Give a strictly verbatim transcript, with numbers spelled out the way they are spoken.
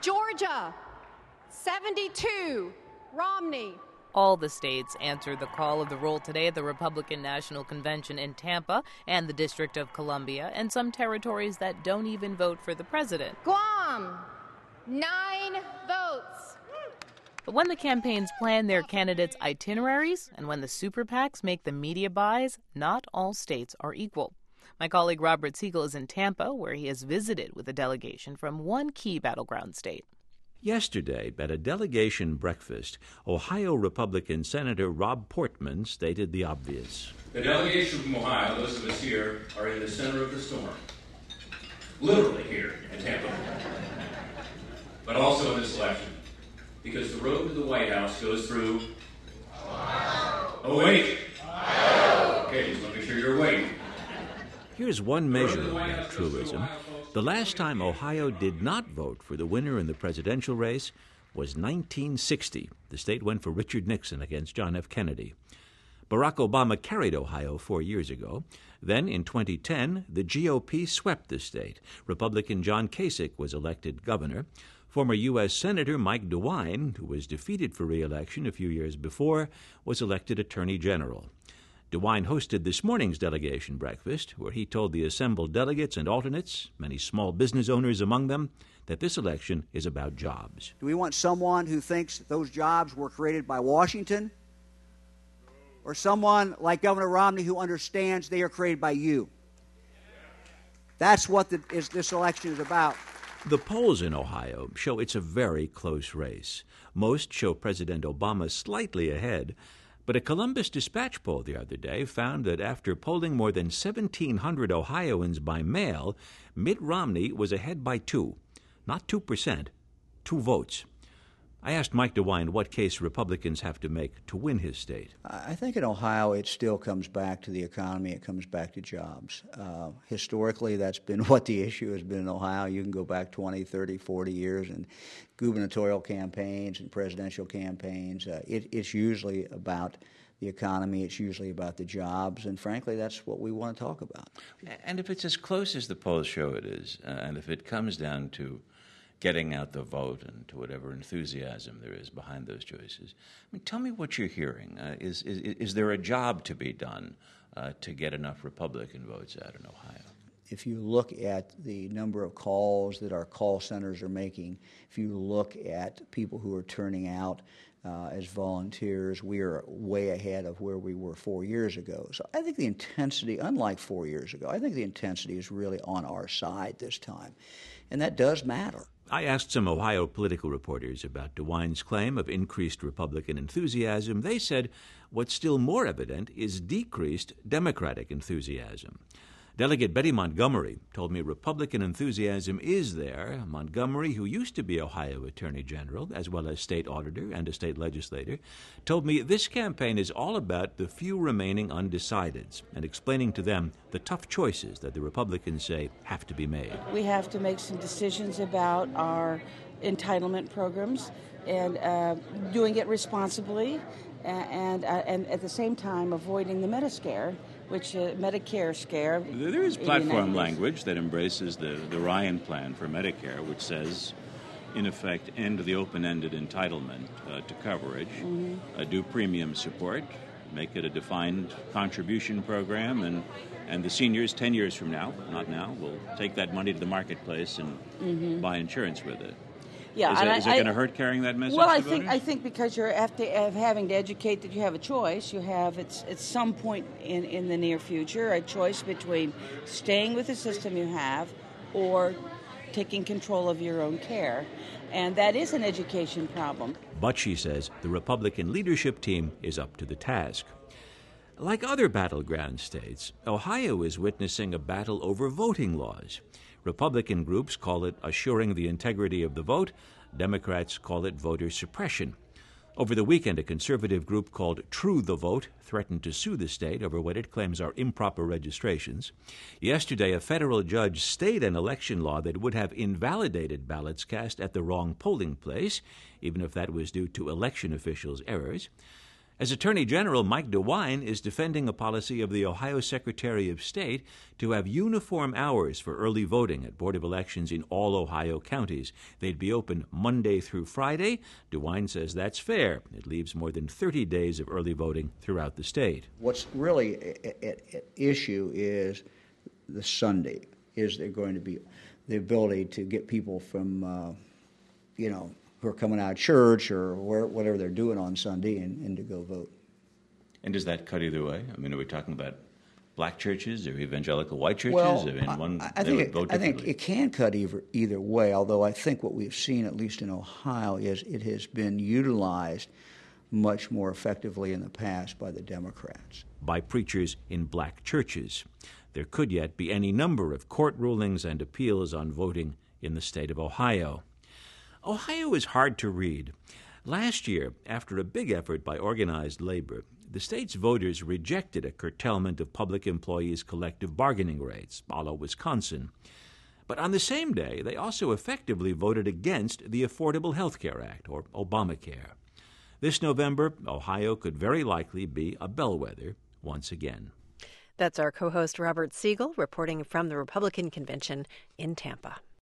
Georgia, seventy-two, Romney. All the states answered the call of the roll today at the Republican National Convention in Tampa and the District of Columbia, and some territories that don't even vote for the president. Guam, nine votes. But when the campaigns plan their candidates' itineraries and when the super PACs make the media buys, not all states are equal. My colleague Robert Siegel is in Tampa, where he has visited with a delegation from one key battleground state. Yesterday, at a delegation breakfast, Ohio Republican Senator Rob Portman stated the obvious. The delegation from Ohio, those of us here, are in the center of the storm. Literally here in Tampa. But also in this election. Because the road to the White House goes through Ohio. Oh, wait. Ohio. Okay, just want to make sure you're awake. Here's one measure of that truism. The last time Ohio did not vote for the winner in the presidential race was nineteen sixty. The state went for Richard Nixon against John F. Kennedy. Barack Obama carried Ohio four years ago. Then, in twenty ten, the G O P swept the state. Republican John Kasich was elected governor. Former U S Senator Mike DeWine, who was defeated for re-election a few years before, was elected Attorney General. DeWine hosted this morning's delegation breakfast, where he told the assembled delegates and alternates, many small business owners among them, that this election is about jobs. Do we want someone who thinks those jobs were created by Washington? Or someone like Governor Romney who understands they are created by you? That's what the, is, this election is about. The polls in Ohio show it's a very close race. Most show President Obama slightly ahead. But a Columbus Dispatch poll the other day found that after polling more than seventeen hundred Ohioans by mail, Mitt Romney was ahead by two. Not two percent, two votes. I asked Mike DeWine what case Republicans have to make to win his state. I think in Ohio it still comes back to the economy. It comes back to jobs. Uh, historically, that's been what the issue has been in Ohio. You can go back twenty, thirty, forty years and gubernatorial campaigns and presidential campaigns. Uh, it, it's usually about the economy. It's usually about the jobs. And frankly, that's what we want to talk about. And if it's as close as the polls show it is, uh, and if it comes down to getting out the vote and to whatever enthusiasm there is behind those choices, I mean, tell me what you're hearing. Uh, is, is is there a job to be done uh, to get enough Republican votes out in Ohio? If you look at the number of calls that our call centers are making, if you look at people who are turning out uh, as volunteers, we are way ahead of where we were four years ago. So I think the intensity, unlike four years ago, I think the intensity is really on our side this time. And that does matter. I asked some Ohio political reporters about DeWine's claim of increased Republican enthusiasm. They said what's still more evident is decreased Democratic enthusiasm. Delegate Betty Montgomery told me Republican enthusiasm is there. Montgomery, who used to be Ohio Attorney General, as well as state auditor and a state legislator, told me this campaign is all about the few remaining undecideds and explaining to them the tough choices that the Republicans say have to be made. We have to make some decisions about our entitlement programs and uh, doing it responsibly and, uh, and at the same time avoiding the Medicare, which uh, Medicare scare. There is platform language that embraces the, the Ryan plan for Medicare, which says, in effect, end the open-ended entitlement uh, to coverage, mm-hmm. uh, do premium support, make it a defined contribution program, and, and the seniors ten years from now, not now, will take that money to the marketplace and mm-hmm. buy insurance with it. Yeah, is, and it, I, is it going to hurt carrying that message? Well, I to think voters? I think because you're after having to educate that you have a choice. You have it's at some point in, in the near future a choice between staying with the system you have or taking control of your own care, and that is an education problem. But she says the Republican leadership team is up to the task. Like other battleground states, Ohio is witnessing a battle over voting laws. Republican groups call it assuring the integrity of the vote. Democrats call it voter suppression. Over the weekend, a conservative group called True the Vote threatened to sue the state over what it claims are improper registrations. Yesterday, a federal judge stayed an election law that would have invalidated ballots cast at the wrong polling place, even if that was due to election officials' errors. As Attorney General, Mike DeWine is defending a policy of the Ohio Secretary of State to have uniform hours for early voting at Board of Elections in all Ohio counties. They'd be open Monday through Friday. DeWine says that's fair. It leaves more than thirty days of early voting throughout the state. What's really at issue is the Sunday. Is there going to be the ability to get people from, uh, you know, who are coming out of church or where, whatever they're doing on Sunday and, and to go vote. And does that cut either way? I mean, are we talking about black churches or evangelical white churches? Well, I, mean, one, I, I, think it, vote I think it can cut either, either way, although I think what we've seen, at least in Ohio, is it has been utilized much more effectively in the past by the Democrats. By preachers in black churches. There could yet be any number of court rulings and appeals on voting in the state of Ohio. Ohio is hard to read. Last year, after a big effort by organized labor, the state's voters rejected a curtailment of public employees' collective bargaining rates, a la Wisconsin. But on the same day, they also effectively voted against the Affordable Health Care Act, or Obamacare. This November, Ohio could very likely be a bellwether once again. That's our co-host Robert Siegel reporting from the Republican Convention in Tampa.